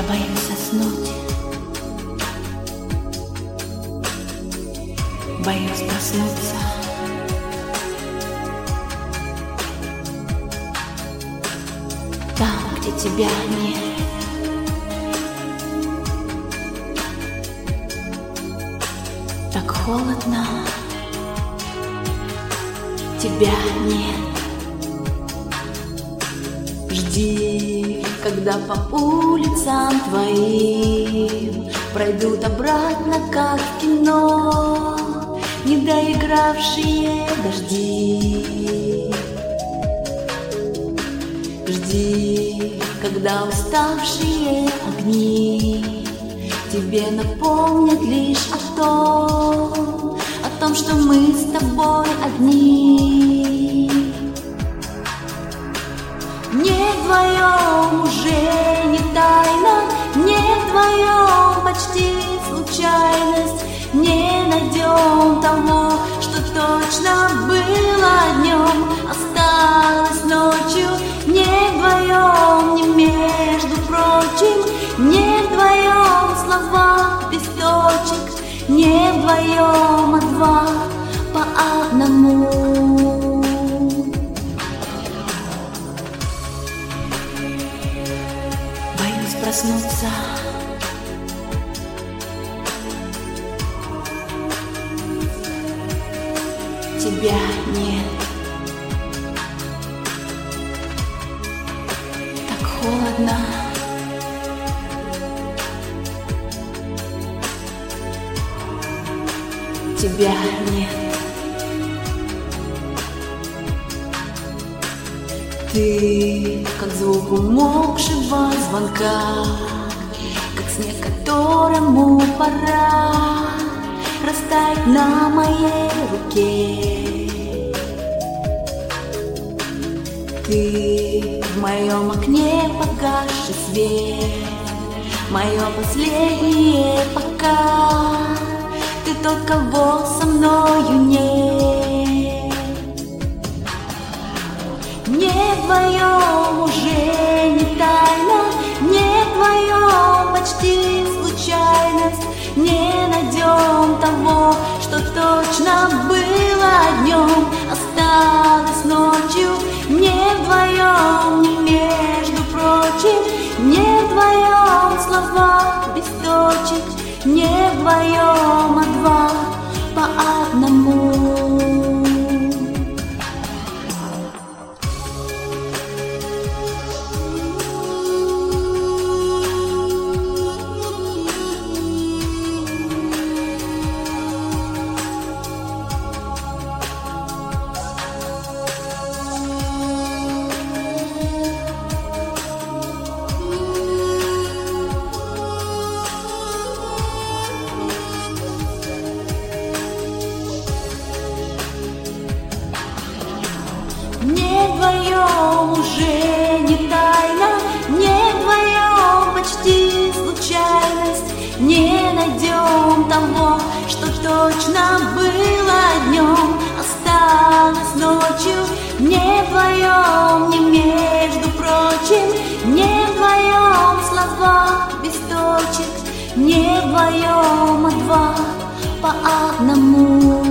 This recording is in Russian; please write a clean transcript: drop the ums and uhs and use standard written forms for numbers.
боюсь заснуть, боюсь проснуться. Там, где тебя нет, так холодно, тебя нет. Жди, когда по улицам твоим пройдут обратно, как в кино, недоигравшие дожди. Жди, когда уставшие огни тебе напомнят лишь о том, что мы с тобой одни. Не вдвоем уже не тайна, не вдвоем почти случайность. Не найдем того, что точно было днем, осталось ночью. Не вдвоем, не между прочим, не вдвоем слова без точек, не вдвоем, а два по одному. Боюсь проснуться, тебя нет. Так холодно, тебя нет. Ты, как звук умолкшего звонка, как снег, которому пора растаять на моей руке. Ты в моем окне погасший свет, мое последнее пока. Ты тот, кого со мною нет. Не вдвоем уже не тайна, не вдвоем почти случайность. Не найдем того, что точно было днем, осталось ночью. Не вдвоем, не между прочим, не вдвоем слова без точек, не вдвоем, а два по одному. Не вдвоем уже не тайна, не вдвоем почти случайность. Не найдем того, что точно было днем, осталось ночью. Не вдвоем, не между прочим, не вдвоем слова без точек, не вдвоем, а два по одному.